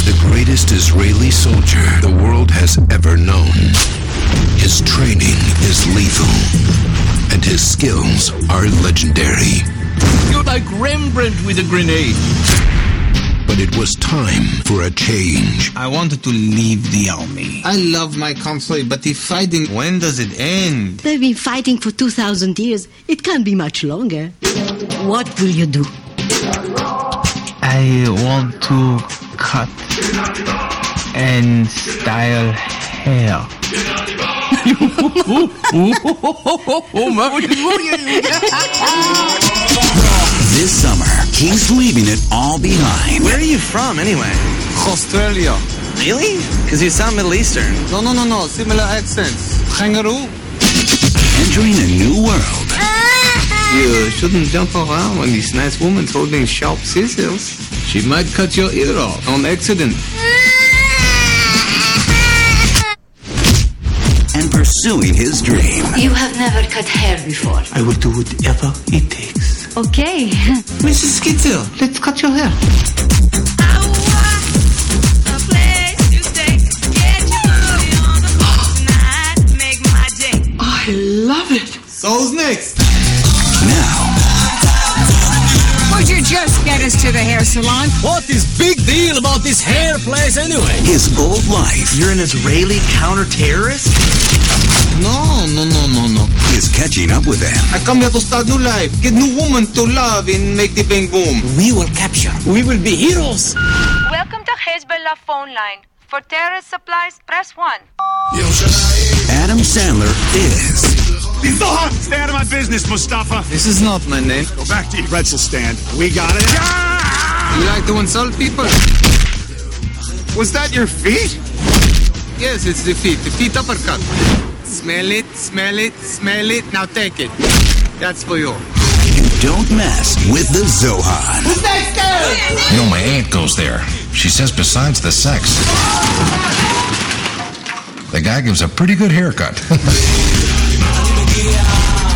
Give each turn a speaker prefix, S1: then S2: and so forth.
S1: the greatest Israeli soldier the world has ever known. His training is lethal, and his skills are legendary.
S2: You're like Rembrandt with a grenade.
S1: But it was time for a change.
S3: I wanted to leave the army. I love my country, but the fighting, when does it end?
S4: They've been fighting for 2,000 years. It can't be much longer. What will you do?
S3: I want to cut and style hair.
S5: This summer, he's leaving it all behind.
S6: Where are you from, anyway?
S3: Australia.
S6: Really? Because you sound Middle Eastern.
S3: No. Similar accents. Kangaroo.
S5: Entering a new world.
S3: You shouldn't jump around when this nice woman's holding sharp scissors. She might cut your ear off on accident.
S5: And pursuing his dream.
S4: You have never cut hair before.
S3: I will do whatever it takes.
S4: Okay.
S3: Mrs. Skitzer, let's cut your hair.
S2: I love it.
S3: So's next.
S5: Now,
S7: Would you just get us to the hair salon?
S2: What is big deal about this hair place anyway?
S5: his old life
S6: You're an Israeli counter-terrorist?
S3: No.
S5: is catching up with him.
S3: I come here to start new life, get new woman to love and make the bang boom.
S2: We will capture. We will be heroes.
S8: Welcome to Hezbollah phone line. For terrorist supplies, press 1.
S5: Adam Sandler is
S9: Stay out of my business, Mustafa.
S3: This is not my name.
S9: Go back to your pretzel stand. We got it.
S3: You like to insult people?
S9: Was that your feet?
S3: Yes, it's the feet. The feet uppercut. Smell it. Now take it. That's for you.
S5: You Don't Mess with the Zohan.
S10: You know, my aunt goes there. She says besides the sex, the guy gives a pretty good haircut.